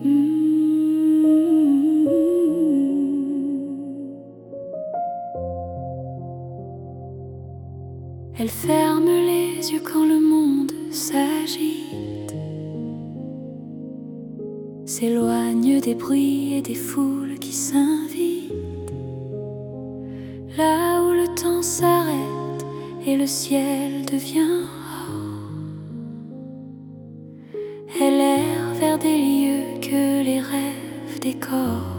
Elle ferme les yeux quand le monde s'agite, s'éloigne des bruits et des foules qui s'invitent, là où le temps s'arrête et le ciel devient or. Elle erre vers des lieux que les rêves décorent,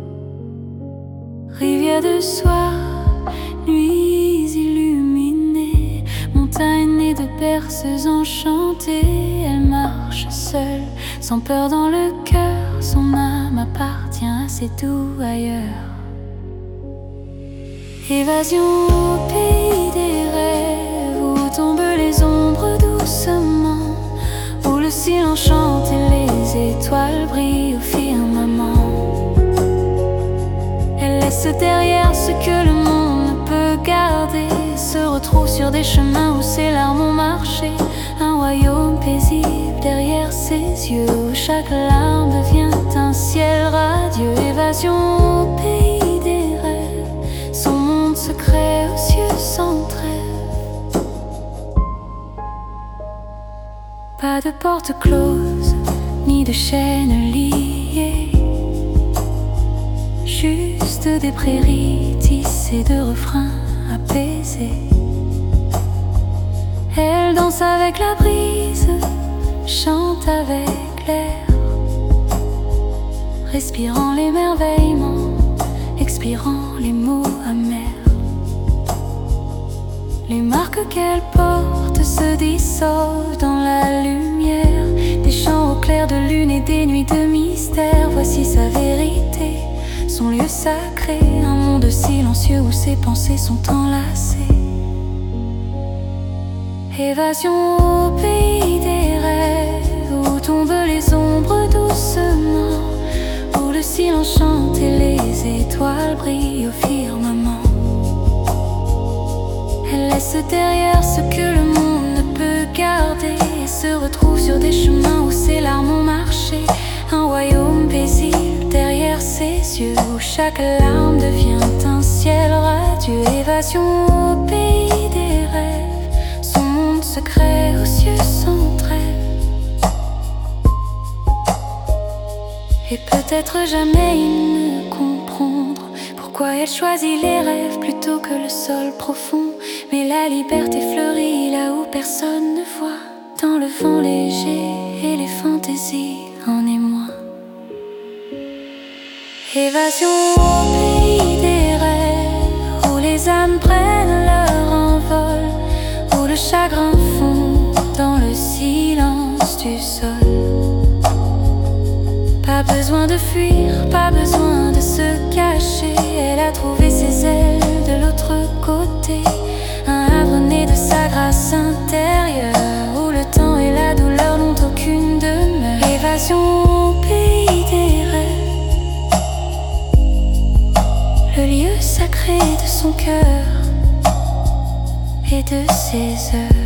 rivière de soie, nuits illuminées, montagnes de berceuses enchantées. Elle marche seule, sans peur dans le cœur, son âme appartient à ses doux ailleurs. Évasion au pays des rêves, où tombent les ombres doucement, où le silence chante et les étoiles brillent au firmament. Elle laisse derrière ce que le monde ne peut garder, se retrouve sur des chemins où ses larmes ont marché, un royaume paisible derrière ses yeux, où chaque larme devient un ciel radieux. Évasion au pays des rêves, son monde secret aux cieux sans trêve. Pas de porte close, ni de chaînes liées, juste des prairies tissées de refrains apaisés. Elle danse avec la brise, chante avec l'air, respirant l'émerveillement, expirant les mots amers. Les marques qu'elle porte se dissolvent dans la lumière, des chants au clair de lune et des nuits de mystère. Voici sa vérité, son lieu sacré, un monde silencieux où ses pensées sont enlacées. Évasion au pays des rêves, où tombent les ombres doucement, où le silence chante et les étoiles brillent au firmament. Elle laisse derrière ce que le monde ne peut garder, et se retrouve sur des chemins où ses larmes ont marché, un royaume paisible derrière ses yeux, où chaque larme devient un ciel radieux. Évasion au pays des rêves, son monde secret aux cieux sans trêve. Et peut-être jamais il ne comprendre pourquoi elle choisit les rêves plutôt que le sol profond. Mais la liberté fleurit là où personne ne voit, dans le vent léger et les fantaisies en émoi. Évasion au pays des rêves, où les âmes prennent leur envol, où le chagrin fond dans le silence du sol. Pas besoin de fuir, pas besoin de se cacher, elle a trouvé ses ailes de l'autre côté, un havre né de sa grâce intérieure, où le temps et la douleur n'ont aucune demeure. Évasion au pays des rêves, le lieu sacré de son cœur et de ses heures.